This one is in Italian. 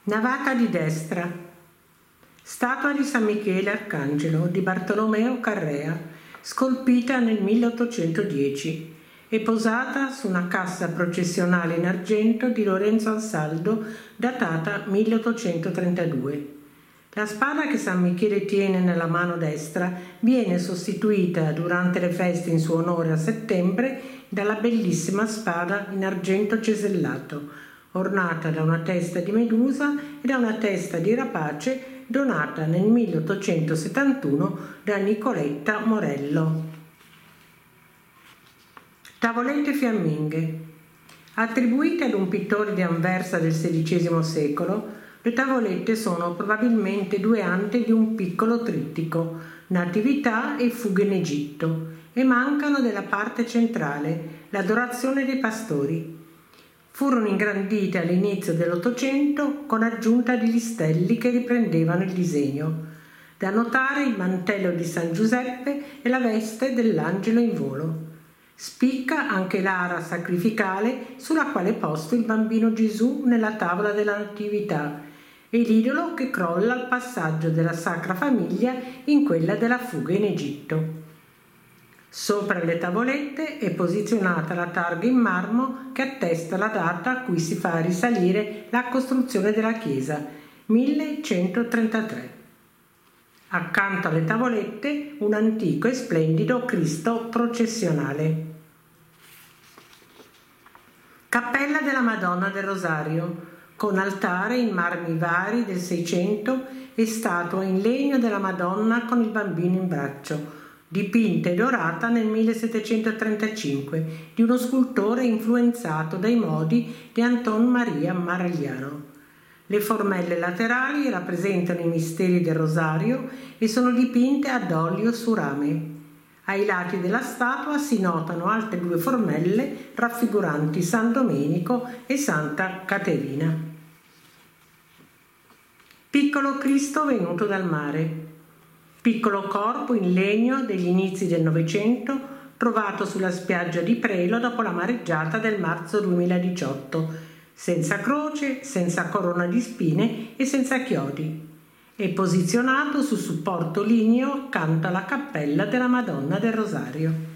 Navata di destra. Statua di San Michele Arcangelo di Bartolomeo Carrea, scolpita nel 1810 e posata su una cassa processionale in argento di Lorenzo Ansaldo, datata 1832. La spada che San Michele tiene nella mano destra viene sostituita durante le feste in suo onore a settembre dalla bellissima spada in argento cesellato, ornata da una testa di Medusa e da una testa di Rapace, donata nel 1871 da Nicoletta Morello. Tavolette fiamminghe. Attribuite ad un pittore di Anversa del XVI secolo, le tavolette sono probabilmente due ante di un piccolo trittico, Natività e Fughe in Egitto, e mancano della parte centrale, l'Adorazione dei pastori. Furono ingrandite all'inizio dell'Ottocento con aggiunta di listelli che riprendevano il disegno. Da notare il mantello di San Giuseppe e la veste dell'angelo in volo. Spicca anche l'ara sacrificale sulla quale è posto il bambino Gesù nella tavola della Natività e l'idolo che crolla al passaggio della Sacra Famiglia in quella della fuga in Egitto. Sopra le tavolette è posizionata la targa in marmo che attesta la data a cui si fa risalire la costruzione della chiesa, 1133. Accanto alle tavolette un antico e splendido Cristo processionale. Cappella della Madonna del Rosario, con altare in marmi vari del Seicento e statua in legno della Madonna con il bambino in braccio, dipinta e dorata nel 1735 di uno scultore influenzato dai modi di Anton Maria Maragliano. Le formelle laterali rappresentano i misteri del Rosario e sono dipinte ad olio su rame. Ai lati della statua si notano altre due formelle raffiguranti San Domenico e Santa Caterina. Piccolo Cristo venuto dal mare. Piccolo corpo in legno degli inizi del Novecento, trovato sulla spiaggia di Prelo dopo la mareggiata del marzo 2018, senza croce, senza corona di spine e senza chiodi. È posizionato su supporto ligneo accanto alla cappella della Madonna del Rosario.